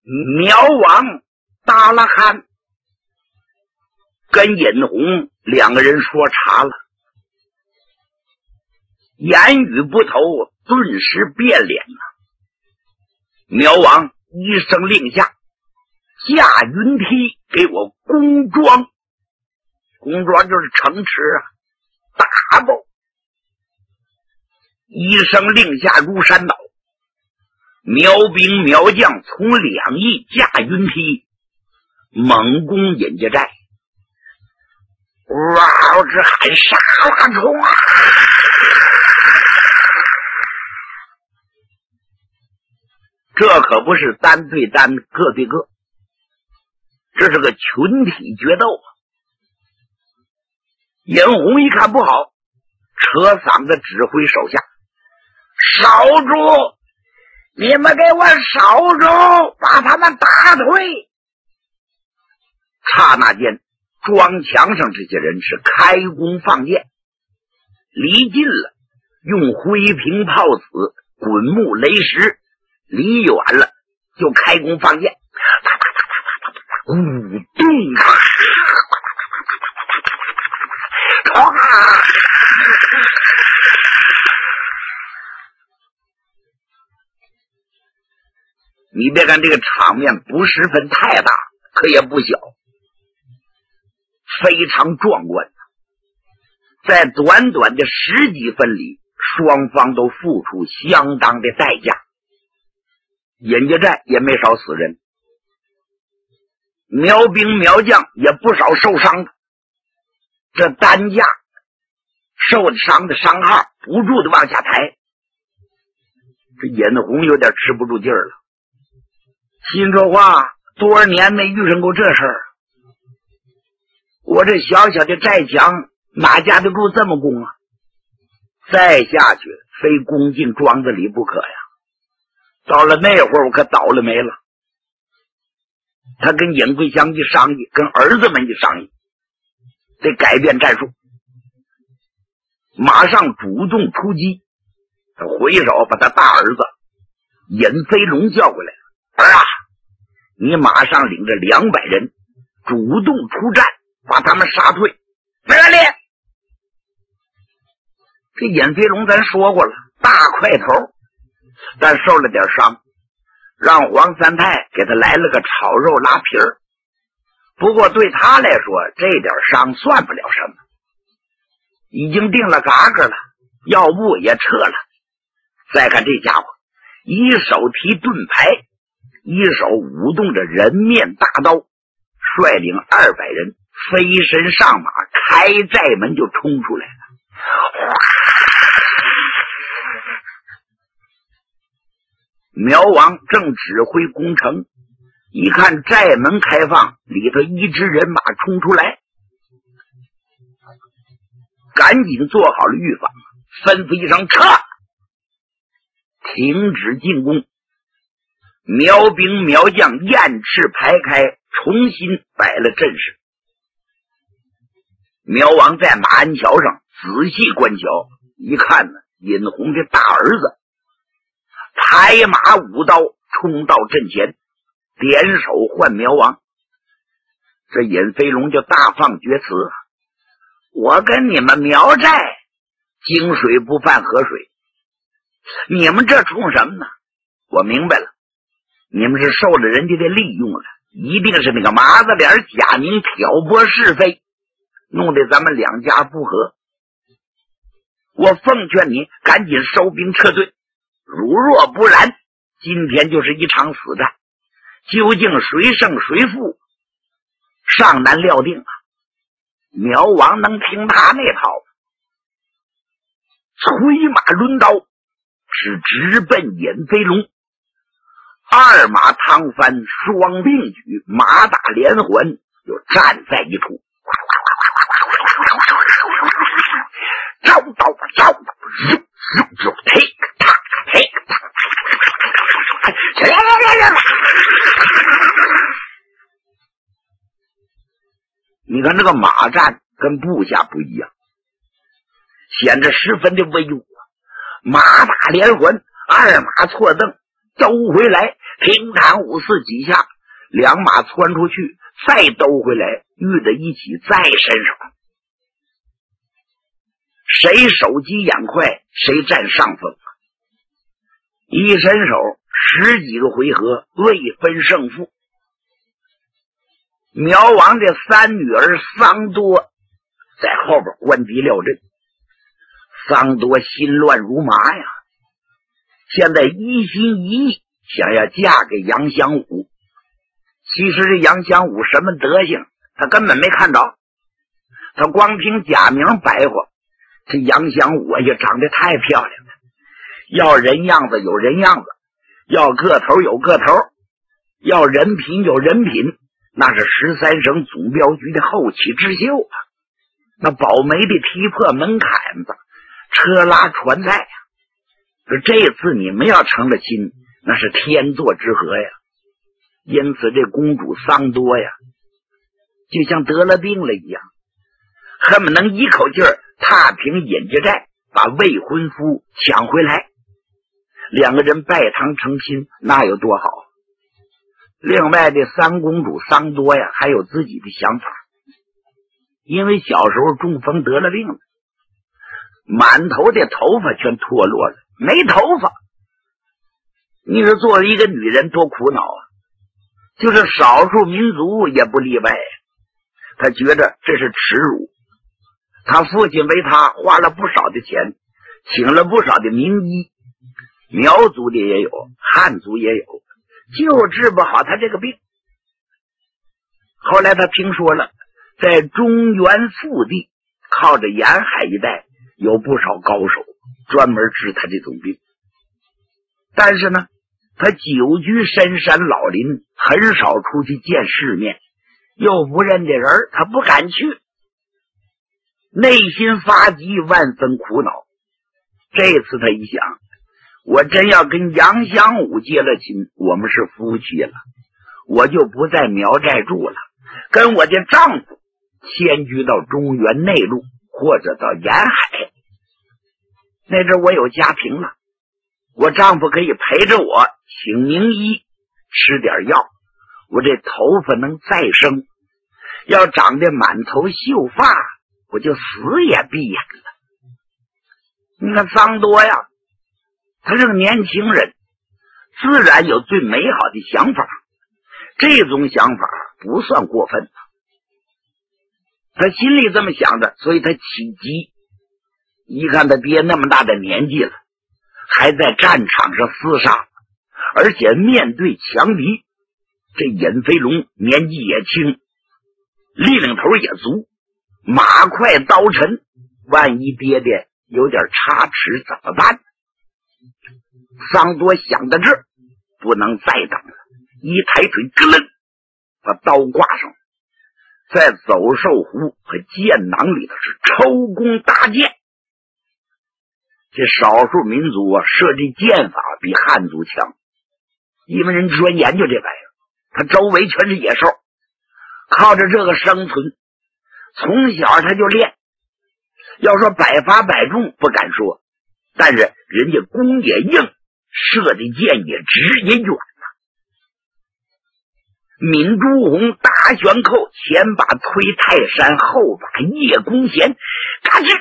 苗王达拉罕跟尹红两个人说茶了，言语不投，顿时变脸了。苗王一声令下，驾云梯给我工装，工装就是城池啊，打爆。一声令下如山倒，苗兵苗将从两翼驾云梯猛攻尹家寨。嗷之喊杀啦冲啊！这可不是单对单个对个，这是个群体决斗啊！尹红一看不好，扯嗓子指挥手下守住，你们给我守住，把他们打退。刹那间庄墙上这些人是开弓放箭，离近了用灰瓶炮子滚木雷石，离远了就开弓放箭，鼓动你别看这个场面不十分太大，可也不小，非常壮观。在短短的10几分里，双方都付出相当的代价。尹家寨也没少死人，苗兵苗将也不少受伤的，这担架受伤的伤号不住的往下抬。这尹红有点吃不住劲儿了，心说话多少年没遇上过这事儿，我这小小的寨墙哪架得住这么攻啊？再下去非攻进庄子里不可呀！到了那会儿我可倒了霉了。他跟尹桂香一商议，跟儿子们一商议，得改变战术，马上主动出击。他回手把他大儿子尹飞龙叫过来，儿啊，你马上领着200人主动出战，把他们杀退。没问题。这尹飞龙咱说过了，大块头，但受了点伤，让黄三太给他来了个炒肉拉皮儿。不过对他来说，这点伤算不了什么，已经定了嘎嘎了，要不也撤了。再看这家伙，一手提盾牌，一手舞动着人面大刀，率领200人飞身上马，开寨门就冲出来了。苗王正指挥攻城，一看寨门开放，里头一支人马冲出来，赶紧做好了预防，吩咐一声撤，停止进攻。苗兵苗将雁翅排开，重新摆了阵势。苗王在马鞍桥上仔细观瞧，一看呢，尹红的大儿子抬马舞刀冲到阵前，点手唤苗王。这尹飞龙就大放厥词，我跟你们苗寨井水不犯河水，你们这冲什么呢？我明白了，你们是受了人家的利用了，一定是那个麻子脸贾明挑拨是非，弄得咱们两家不和。我奉劝你赶紧收兵撤退，如若不然，今天就是一场死战，究竟谁胜谁负，尚难料定啊！苗王能听他那套，催马抡刀是直奔尹飞龙。2马趟翻，双并举，马打连环，就站在一处。招刀招刀，你看这个马战跟部下不一样，显得十分的威武，马打连环，2马错蹬，兜回来平坦五四几下，两马窜出去，再兜回来，遇在一起，再伸手。谁手疾眼快，谁占上风。一伸手，10几个回合未分胜负。苗王这3女儿桑多在后边观敌料阵。桑多心乱如麻呀，现在一心一意想要嫁给杨香武。其实这杨香武什么德行他根本没看着，他光凭假名白话，这杨香武也长得太漂亮了，要人样子有人样子，要个头有个头，要人品有人品，那是13省总镖局的后起之秀啊！那保媒的踢破门槛子，车拉船载呀！这次你们要成了亲，那是天作之合呀！因此这公主桑多呀，就像得了病了一样，恨不能一口气儿踏平尹家寨，把未婚夫抢回来，两个人拜堂成亲，那有多好？另外这三公主桑多呀，还有自己的想法，因为小时候中风得了病了，满头的头发全脱落了，没头发。你说作为一个女人多苦恼啊！就是少数民族也不例外，他觉得这是耻辱。他父亲为他花了不少的钱，请了不少的名医，苗族的也有，汉族也有，就治不好他这个病。后来他听说了，在中原腹地靠着沿海一带有不少高手专门治他这种病，但是呢他久居深山老林，很少出去见世面，又不认得人，他不敢去，内心发急，万分苦恼。这次他一想，我真要跟杨香武结了亲，我们是夫妻了，我就不在苗寨住了，跟我的丈夫迁居到中原内陆或者到沿海。那阵我有家庭了，我丈夫可以陪着我请名医，吃点药，我这头发能再生，要长得满头秀发，我就死也闭眼了。你看桑多呀，他是个年轻人，自然有最美好的想法，这种想法不算过分，他心里这么想着，所以他起急。一看他爹那么大的年纪了，还在战场上厮杀，而且面对强敌，这尹飞龙年纪也轻，力量头也足，马快刀沉，万一爹爹有点差池怎么办？桑多想到这儿，不能再等了，一抬腿咯楞把刀挂上，在走兽壶和剑囊里头是抽弓搭箭。这少数民族啊，设计剑法比汉族强，因为人专研究这玩意儿，他周围全是野兽，靠着这个生存，从小他就练。要说百发百中不敢说，但是人家弓也硬，射的箭也直也远呐。闵朱红大旋扣，前把推泰山，后把叶公衔，咔吱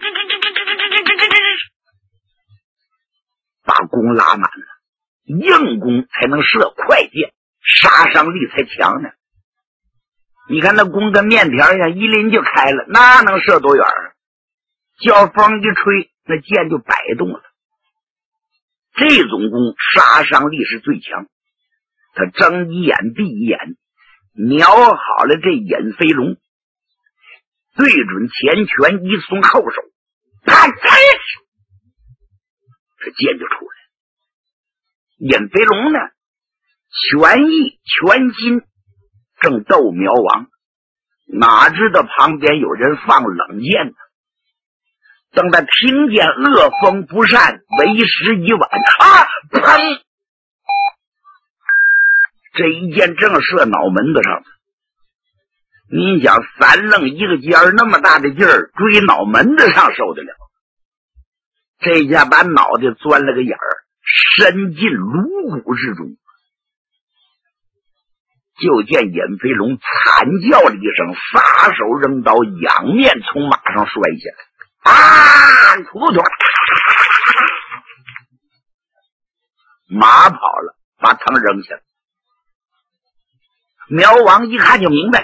把弓拉满了，硬弓才能射快箭，杀伤力才强呢。你看那弓跟面条一样，一拎就开了，那能射多远啊？叫风一吹，那箭就摆动了。这种弓杀伤力是最强，他睁一眼闭一眼，瞄好了这尹飞龙，对准前拳一松后手，啪嚓，这箭就出来。尹飞龙呢，全意全心正斗苗王，哪知道旁边有人放冷箭呢？等他听见恶风不善，为时已晚啊！砰！这一箭正射脑门子上。你想三愣一个尖儿那么大的劲儿追脑门子上受得了？这下把脑袋钻了个眼儿，伸进颅骨之中， 就见尹飞龙惨叫了一声，撒手扔刀，仰面从马上摔下来。啊！突突，马跑了，把藤扔下来。苗王一看就明白了，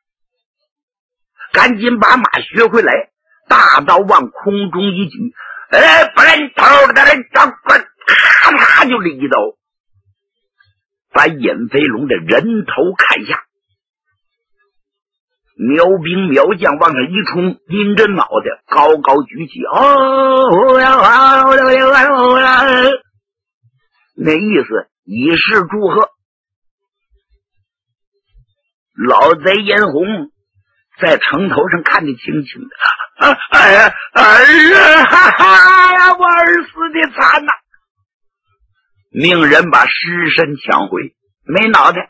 赶紧把马学回来，大刀往空中一举，不然头的人掌棍，咔嚓就一刀，把尹飞龙的人头砍下。苗兵苗将往上一冲，拎着脑袋高高举起，那意思以示祝贺。老贼严红在城头上看得清清的，我儿死的惨呐！命人把尸身抢回，没脑袋。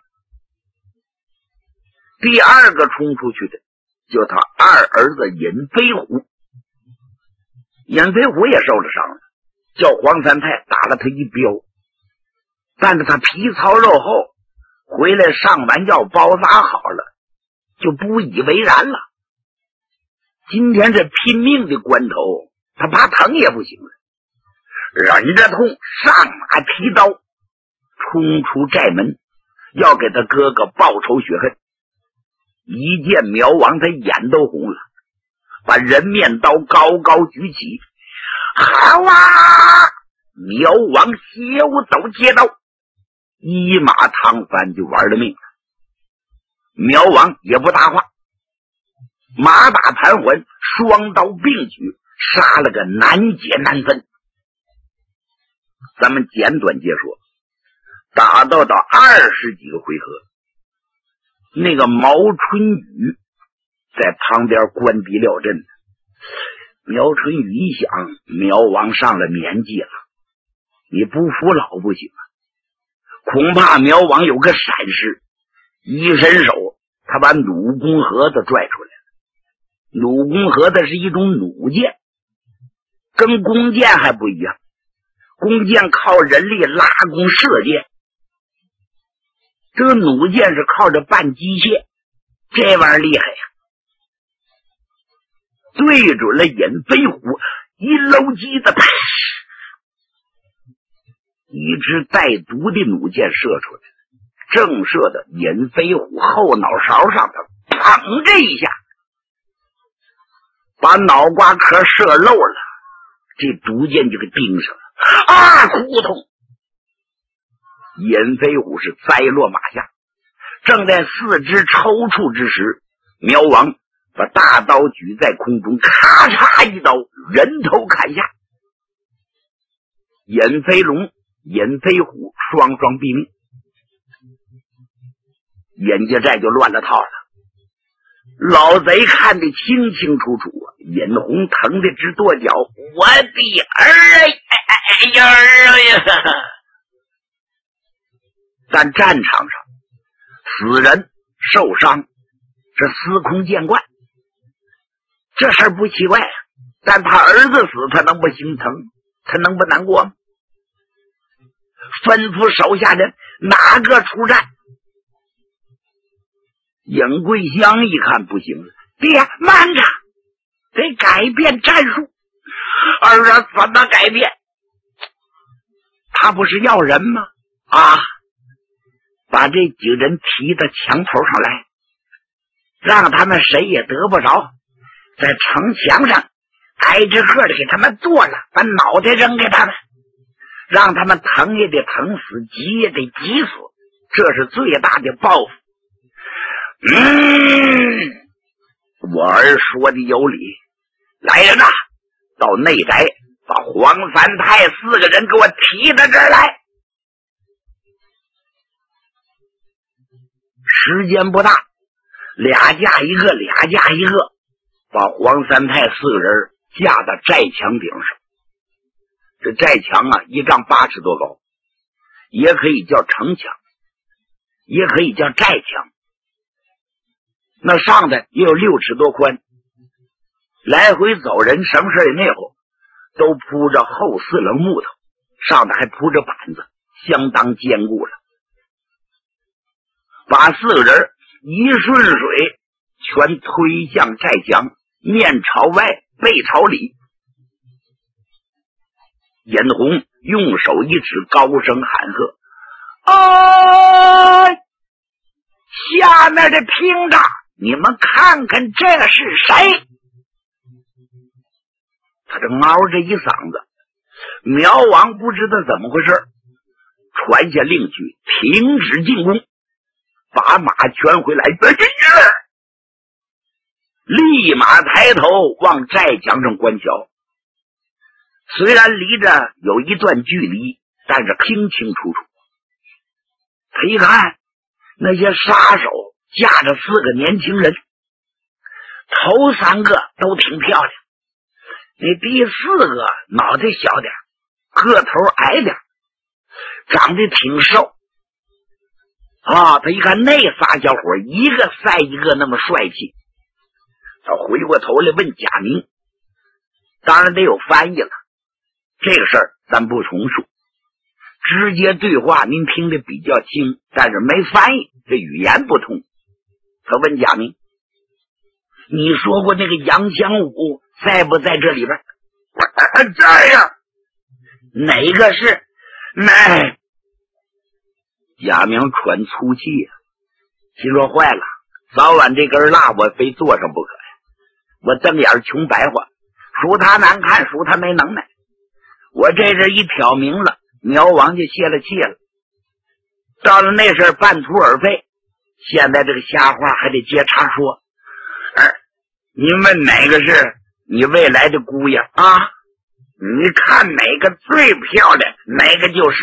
第二个冲出去的就他二儿子尹飞虎。尹飞虎也受了伤了，叫黄三太打了他一镖，但是他皮糙肉厚，回来上完药包扎好了，就不以为然了。今天这拼命的关头，他怕疼也不行了，忍着痛上马提刀冲出寨门，要给他哥哥报仇雪恨。一见苗王，他眼都红了，把人面刀高高举起，好啊！苗王斜舞斗接刀，一马趟翻就玩了命了。苗王也不搭话，马打盘桓，双刀并举，杀了个难解难分。咱们简短接说，打到20几个回合，那个毛春雨在旁边关闭料阵。苗春雨一想，苗王上了年纪了，你不服老不行啊！恐怕苗王有个闪失，一伸手，他把弩弓盒子拽出来了。弩弓盒子是一种弩箭，跟弓箭还不一样，弓箭靠人力拉弓射箭，这个弩箭是靠着半机械，这玩意儿厉害呀！对准了尹飞虎，一搂机子，啪！一支带毒的弩箭射出来，正射的尹飞虎后脑勺上头，砰！这一下把脑瓜壳射漏了，这毒箭就给钉上了。啊！扑通！尹飞虎是栽落马下，正在四肢抽搐之时，苗王把大刀举在空中，咔嚓一刀，人头砍下。尹飞龙、尹飞虎双双毙命，尹家寨就乱了套了。老贼看得清清楚楚啊！尹红疼得直跺脚，我的儿呀！但战场上死人受伤这司空见惯，这事儿不奇怪啊。但他儿子死，他能不心疼？他能不难过吗？吩咐手下人哪个出战。尹桂香一看不行了，爹慢着，得改变战术。儿子怎么改变？他不是要人吗？啊！把这几个人提到墙头上来，让他们谁也得不着，在城墙上挨着个的给他们剁了，把脑袋扔给他们，让他们疼也得疼死，急也得急死，这是最大的报复。我儿说的有理，来人呐，到内宅把黄三太4个人给我提到这儿来。时间不大，俩架一个，把黄三太4个人架到寨墙顶上。这寨墙啊，1丈8尺多高，也可以叫城墙，也可以叫寨墙。那上的也有6尺多宽，来回走人什么事也没有，都铺着厚4棱木头，上的还铺着板子，相当坚固了。 把4个人一顺水全推向寨墙，面朝外背朝里。尹红用手一指，高声喊喝：哎，下面的听着，你们看看这是谁？他这嗷着一嗓子，苗王不知道怎么回事，传下令去停止进攻，把马圈回来，立马抬头往寨墙上观瞧。虽然离着有一段距离，但是清清楚楚。他一看，那些杀手架着4个年轻人，头3个都挺漂亮，那第4个脑袋小点，个头矮点，长得挺瘦啊。他一看那仨小伙一个赛一个那么帅气，他回过头来问贾明，当然得有翻译了，这个事儿咱不重述，直接对话您听得比较清，但是没翻译，这语言不通。他问贾明，你说过那个杨香武在不在这里边？在呀。哪个是？哪？贾明喘粗气呀，心说坏了，早晚这根蜡我非坐上不可呀。我瞪眼穷白话，数他难看，数他没能耐。我这人一挑明了，苗王就泄了气了。到了那事半途而废，现在这个瞎话还得接茬说。你问哪个是你未来的姑爷啊？你看哪个最漂亮，哪个就是。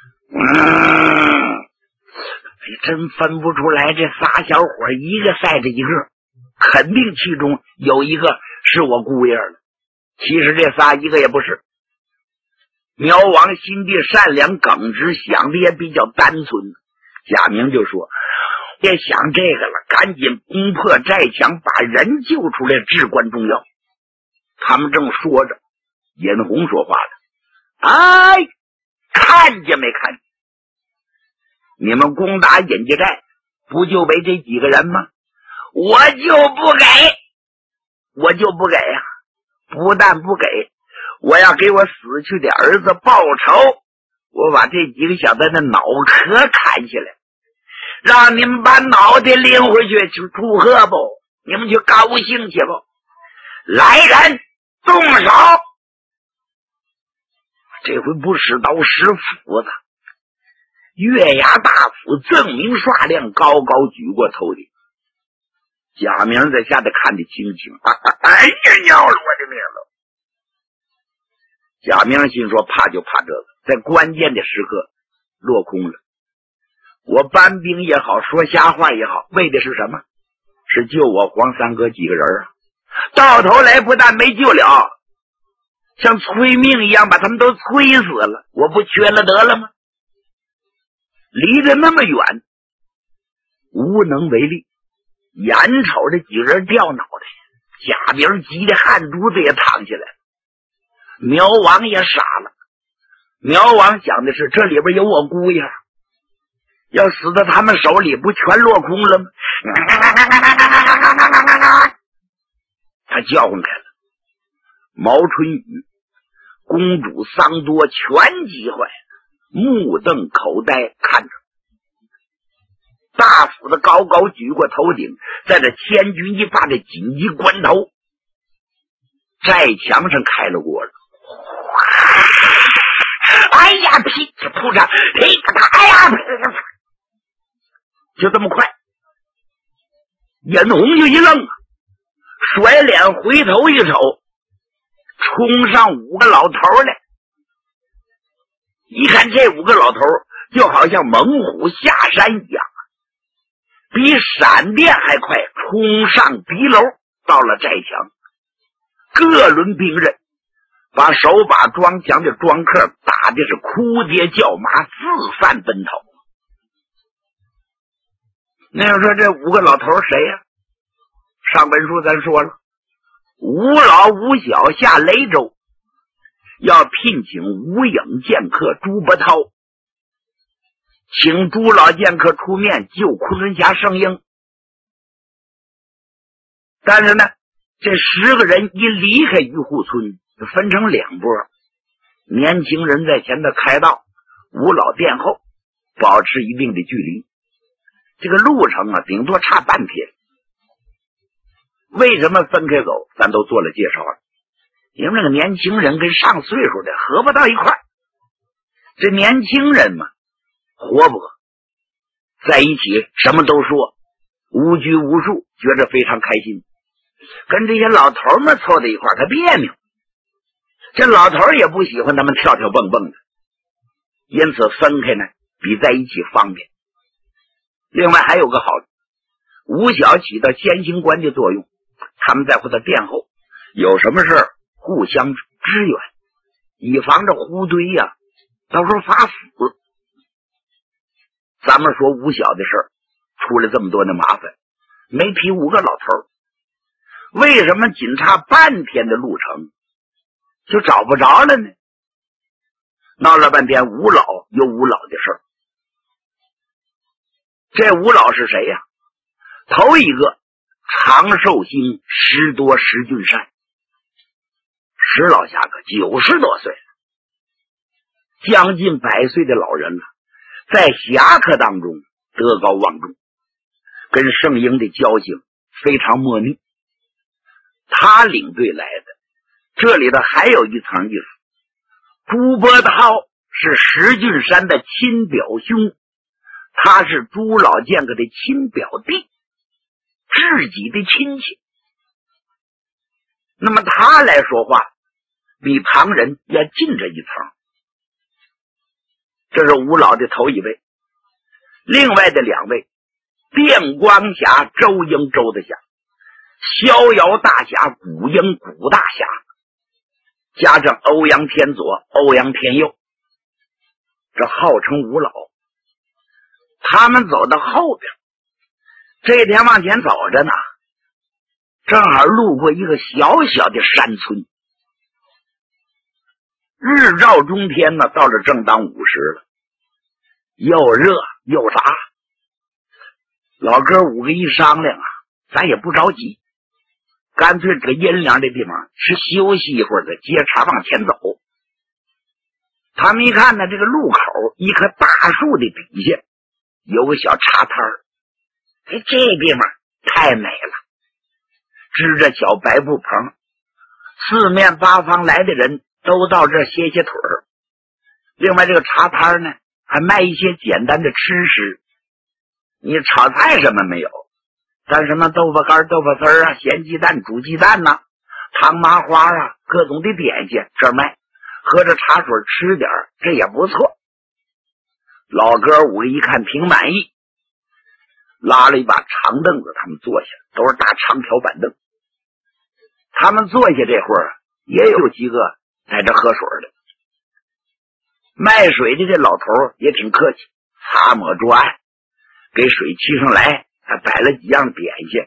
真分不出来，这仨小伙一个赛着一个，肯定其中有一个是我姑爷了。其实这仨一个也不是。苗王心地善良耿直，想的也比较单纯。贾明就说，别想这个了，赶紧攻破寨墙，把人救出来至关重要。他们正说着，尹红说话了，哎，看见没看见？你们攻打尹家寨不就为这几个人吗？我就不给呀！不但不给，我要给我死去的儿子报仇，我把这几个小子的脑壳砍下来，让你们把脑袋拎回去祝贺不？你们去高兴去不？来人，动手！这回不使刀使斧子，月牙大斧锃明刷亮，高高举过头顶。贾明在下头看得清清，哎呀，要了我的命了！贾明心说，怕就怕这个，在关键的时刻落空了。我搬兵也好，说瞎话也好，为的是什么？是救我黄三哥几个人啊！到头来不但没救了，像催命一样把他们都催死了，我不缺了得了吗？离得那么远，无能为力，眼瞅着几个人掉脑袋，贾明急得汗珠子也淌下来了。苗王也傻了，苗王想的是这里边有我姑爷，要死到他们手里不全落空了吗？他叫唤开了，毛春雨、公主桑多全急坏了，目瞪口呆看着。大斧子高高举过头顶，在这千钧一发的紧急关头，寨墙上开了锅了。哎呀，噼里扑嚓，噼里啪嚓，哎呀，就这么快。尹红就一愣，甩脸回头一瞅，冲上5个老头来。一看这5个老头就好像猛虎下山一样，比闪电还快，冲上敌楼，到了寨墙，各轮兵刃把手把装墙的庄客打的是哭爹叫妈，四散奔逃。那要说这5个老头谁呀？上本书咱说了，5老5小下雷州，要聘请武影剑客朱伯涛。 请朱老剑客出面救昆仑侠圣婴。但是呢，这10个人一离开玉户村，就分成2波，年轻人在前头开道，吴老殿后，保持一定的距离。这个路程啊，顶多差半天。为什么分开走？咱都做了介绍了。因为那个年轻人跟上岁数的合不到一块儿。这年轻人嘛，活泼，在一起什么都说，无拘无束，觉着非常开心。跟这些老头们凑在一块儿，他别扭。这老头也不喜欢他们跳跳蹦蹦的，因此分开呢，比在一起方便。另外还有个好处，吴晓起到先行官的作用，他们在后头殿后，有什么事互相支援，以防着胡堆呀，到时候发死。咱们说吴晓的事儿，出了这么多的麻烦，没劈5个老头，为什么仅差半天的路程就找不着了呢？闹了半天吴老有吴老的事儿。这吴老是谁呀？头一个长寿星石多石俊善，石老侠可90多岁了，将近100岁的老人了，在侠客当中德高望重，跟圣婴的交情非常莫逆。他领队来的，这里头还有一层意思，朱伯涛是石俊山的亲表兄，他是朱老剑客的亲表弟，自己的亲戚。那么他来说话比旁人要近这一层。这是吴老的头一位。另外的2位，电光侠周英周的侠，逍遥大侠古英古大侠，加上欧阳天左欧阳天佑，这号称吴老。他们走到后边，这天往前走着呢，正好路过一个小小的山村。日照中天呢，到了正当午时了，又热又啥。老哥5个一商量啊，咱也不着急，干脆这个阴凉的地方是休息一会儿，再接茬往前走。他们一看呢，这个路口一棵大树的底下有个小茶摊儿，这地方太美了，支着小白布棚，四面八方来的人都到这歇歇腿儿。另外这个茶摊儿呢，还卖一些简单的吃食，你炒菜什么没有，但什么豆腐干豆腐丝啊，咸鸡蛋煮鸡蛋呐，糖麻花啊，各种的点心这儿卖，喝着茶水吃点这也不错。老哥5个一看挺满意，拉了一把长凳子，他们坐下，都是大长条板凳。他们坐下这会儿也有几个在这喝水的。卖水的这老头也挺客气，擦抹桌案，给水沏上来，还摆了几样点心。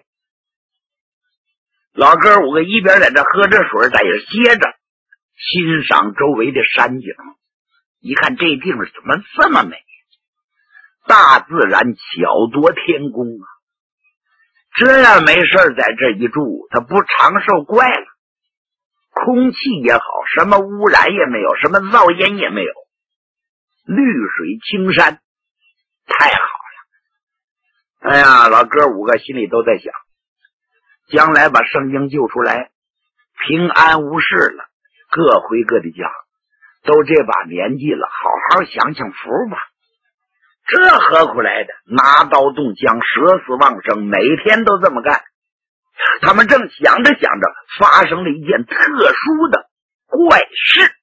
老哥5个一边在这喝着水，在这歇着，欣赏周围的山景。一看这地方怎么这么美，大自然巧夺天工啊！这样没事在这一住，他不长寿怪了。空气也好，什么污染也没有，什么噪音也没有，绿水青山，太好了。哎呀，老哥5个心里都在想，将来把圣婴救出来，平安无事了，各回各的家，都这把年纪了，好好享享福吧。这何苦来的？拿刀动枪，舍死忘生，每天都这么干。他们正想着想着，发生了一件特殊的怪事。